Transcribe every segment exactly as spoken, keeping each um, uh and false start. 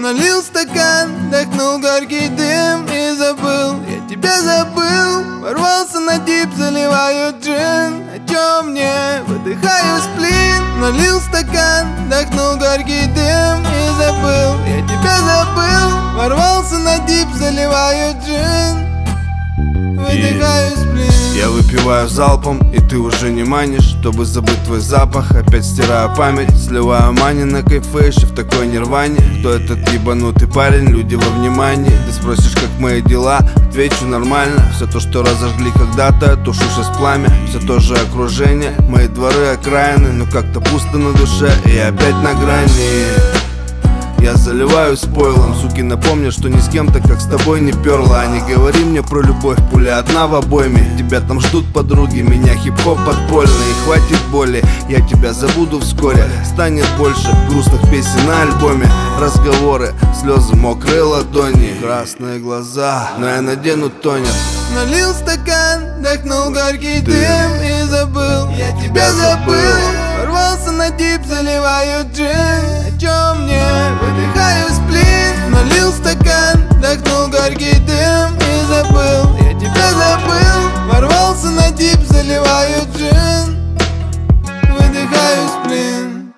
Налил стакан, вдохнул горький дым и забыл, я тебя забыл. Ворвался на дип, заливаю джин. О чем мне? Выдыхаю сплин. Налил стакан, вдохнул горький дым и забыл, я тебя забыл. Ворвался на дип, заливаю джин. Выдыхаю сплин. Я выпиваю залпом, и ты уже не манишь. Чтобы забыть твой запах, опять стираю память. Сливаю мани на кайфейше в такой нирване. Кто этот ебанутый парень, люди во внимании. Ты спросишь, как мои дела, отвечу нормально. Все то, что разожгли когда-то, тушу сейчас пламя. Все то же окружение, мои дворы окраины. Но как-то пусто на душе, и опять на грани. Я заливаю спойлом, суки, напомню, что ни с кем-то, как с тобой, не перла. А не говори мне про любовь, пуля одна в обойме. Тебя там ждут подруги, меня хип-хоп подпольный. И хватит боли, я тебя забуду вскоре. Станет больше грустных песен на альбоме. Разговоры, слезы, мокрые ладони, красные глаза, но я надену тонер. Налил стакан, вдохнул горький дым и забыл, я тебя забыл. Ворвался на дип, заливаю джин. О чем мне? Выдыхаю сплин. Налил стакан, вдохнул горький дым и забыл, я тебя забыл. Ворвался на дип, заливаю джин. Выдыхаю сплин.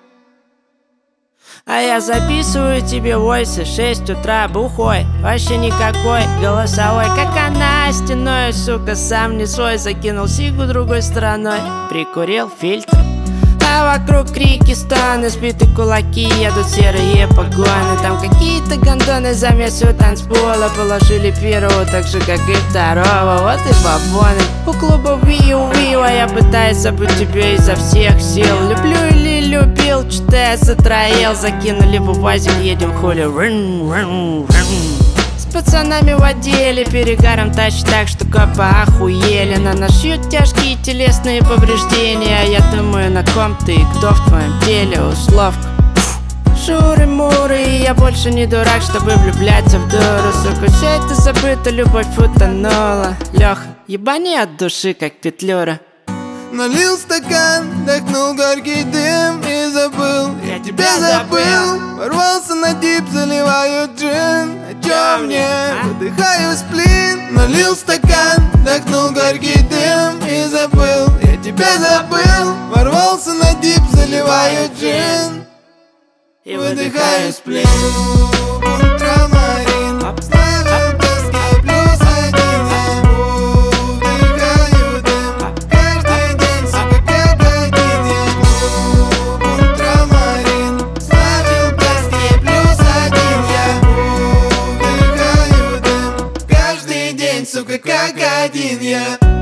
А я записываю тебе войсы, шесть утра, бухой, вообще никакой, голосовой, как она стеной, сука, сам не свой. Закинул сигу другой стороной, прикурил фильтр. А вокруг крики, стоны, сбиты кулаки, едут серые погоны. Там какие-то гондоны замесу танцпола положили первого, так же как и второго. Вот и бабоны у клуба Виу Виу, а я пытаюсь забыть тебя изо всех сил. Люблю или любил, что-то я затроил. Закинули в УАЗик, едем хули. Рын, рын, рын. С пацанами в отделе перегаром тащит так, что копы охуели. На нас шьют тяжкие телесные повреждения. А я думаю, на ком ты и кто в твоем теле. Условка шуры-муры, и я больше не дурак, чтобы влюбляться в дуру. Сука, все это забыто, любовь утонула. Леха, ебани от души, как петлюра. Налил стакан, вдохнул горький дым и забыл, я тебя забыл. Ворвался на дип, заливаю джин. О чем мне? Выдыхаю сплин. Налил стакан, вдохнул горький дым и забыл, я тебя забыл. Ворвался на дип, заливаю джин. И выдыхаю сплин. Ультрамарин, ставил в тоске плюс один. Я выдыхаю дым каждый день, сука, как один. Я ультрамарин, ставил в тоске плюс один. Я выдыхаю дым каждый день, сука, как один. Я